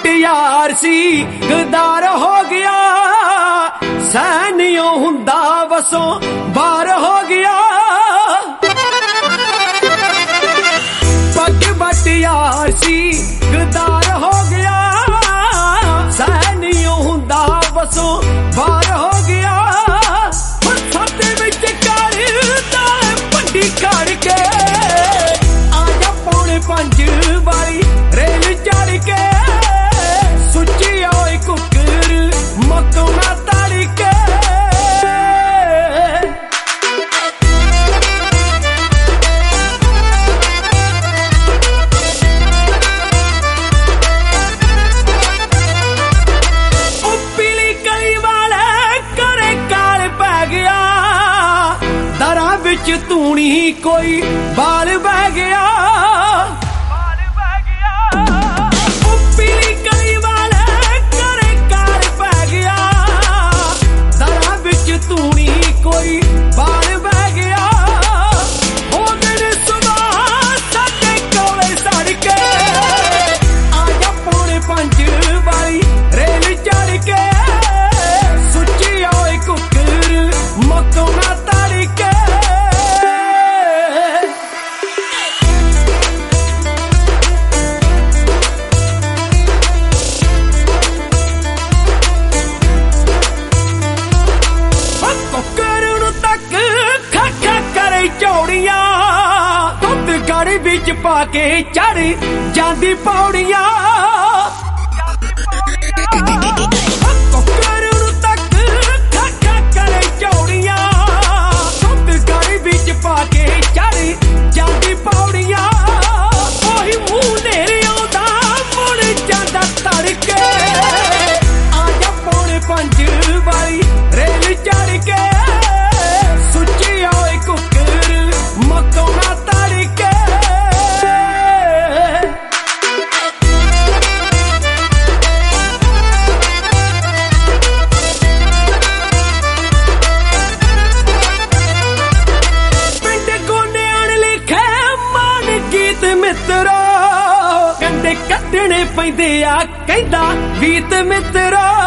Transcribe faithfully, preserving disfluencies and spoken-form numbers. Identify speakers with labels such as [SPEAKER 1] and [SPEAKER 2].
[SPEAKER 1] ਵੱਟ ਯਾਰ ਸੀ ਗਦਾਰ ਹੋ ਗਿਆ, ਸੈਨਿਓ ਹੁੰਦਾ ਵਸੋਂ ਬਾਹਰ ਹੋ ਗਿਆ। ਪੱਗ ਵੱਟ ਯਾਰ ਸੀ ਗਦਾਰ ਹੋ ਗਿਆ, ਸੈਨਿਓ ਹੁੰਦਾ ਵਸੋਂ ਬਾਹਰ ਹੋ ਗਿਆ। ਸਾਡੇ ਵਿੱਚ ਕਰਦਾ ਭੰਡੀ ਖੜ ਕੇ, ਆ ਜਾ ਪੌਣੇ ਪੰਜ ਵਾਲੀ ਰੇਲ ਚੜ ਕੇ, ਸੁੱਚੀ ਓਏ ਕੁੱਕਰ ਮੱਕੋਂ ਨਾ ਤੜ ਕੇ। ਉਹ ਪੀਲੀ ਕਲੀ ਵਾਲੇ ਘਰੇ ਕਾਲ ਪੈ ਗਿਆ, ਦਰਾਂ ਵਿੱਚ ਤੂਣੀ ਕੋਈ ਬਾਲ ਬਹਿ ਗਿਆ। ਕੋਈ ਬਾਲ ਬਹਿ ਗਿਆ, ਹੋ ਗਏ ਸੁਬਾਹ ਸਾਡੇ ਕੋਲੇ ਸੜ ਕੇ, ਆ ਜਾ ਪੌਣੇ ਪੰਜ ਵਾਲੀ ਰੇਲ ਚੜ ਕੇ, ਸੁੱਚੀ ਓਏ ਕੁੱਕਰ ਮੱਕੋਂ ਨਾ ਤੜ ਕੇ। ਚੌੜੀਆਂ ਦੁੱਧ ਗੜ ਵਿੱਚ ਪਾ ਕੇ ਚੜ ਜਾਂਦੀ ਪੌੜੀਆਂ, ਕੁੱਕਰ ਨੂੰ ਤੱਕ ਖਾ ਕਰੇ ਚੌੜੀਆਂ, ਦੁੱਧ ਗੜ ਵਿੱਚ ਪਾ ਕੇ ਚੜ ਜਾਂਦੀ ਪੌੜੀਆਂ। ਉਹੀ ਮੂੰਹ ਨੇੜੇ ਆਉਂਦਾ ਮੁੜ ਜਾਂਦਾ ਤੜਕੇ, ਆ ਜਾ ਪੌਣੇ ਪੰਜ ਵਾਲੀ ਰੇਲ ਚੜ ਕੇ, ਸੁੱਚੀ ਓਏ ਕੁੱਕਰ ਮੱਕੋਂ ਨਾ ਤੜ ਕੇ। ਪਿੰਡ ਗੋਨਿਆਂ ਲਿਖੇ ਮਾਨ ਗੀਤ ਮਿੱਤਰੋ, ਕੰਡੇ ਕੱਢਣੇ ਪੈਂਦੇ ਆ ਕਹਿੰਦਾ ਵੀਤ ਮਿੱਤਰੋ।